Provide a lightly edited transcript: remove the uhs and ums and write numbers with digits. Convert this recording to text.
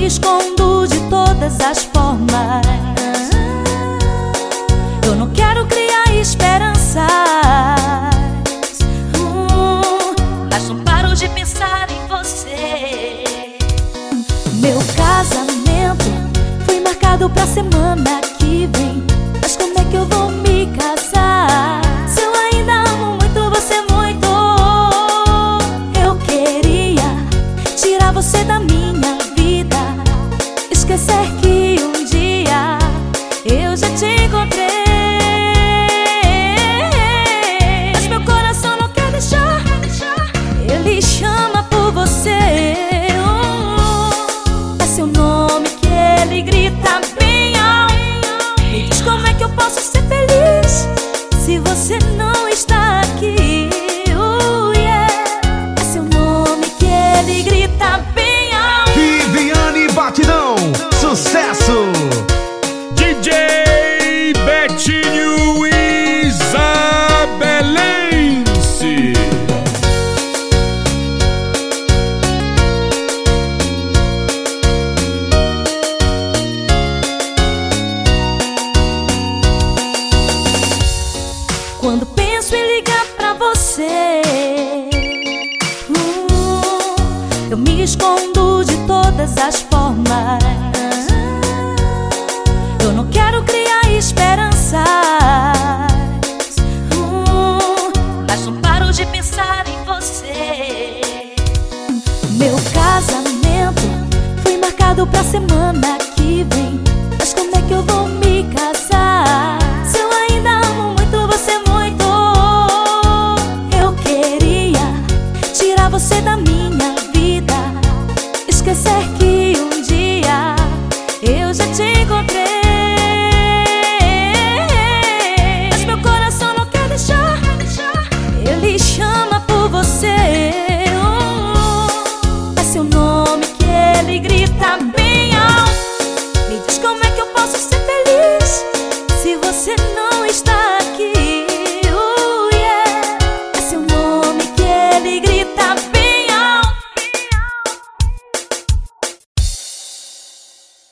escondo de todas as formas. Eu não quero criar esperanças, mas não paro de pensar em você. Meu casamento foi marcado pra semana que vem, mas como é que eu vou me casar se eu ainda amo muito você muito? Eu queria tirar você da minha vida, esquecer que um dia eu já te encontrei. Mas meu coração não quer deixar, ele chama por você. É seu nome que ele grita bem alto. Me diz como é que eu posso ser feliz se você não está aqui. É seu nome que ele grita bem alto. Viviane Batidão, sucesso! DJ Betinho Isabelense. Quando penso em ligar pra você, eu me escondo de todas as formas. Eu não quero criar esperanças, mas não paro de pensar em você. Meu casamento foi marcado pra semana que vem, mas como é que eu vou me casar se eu ainda amo muito você muito? Eu queria tirar você da minha vida,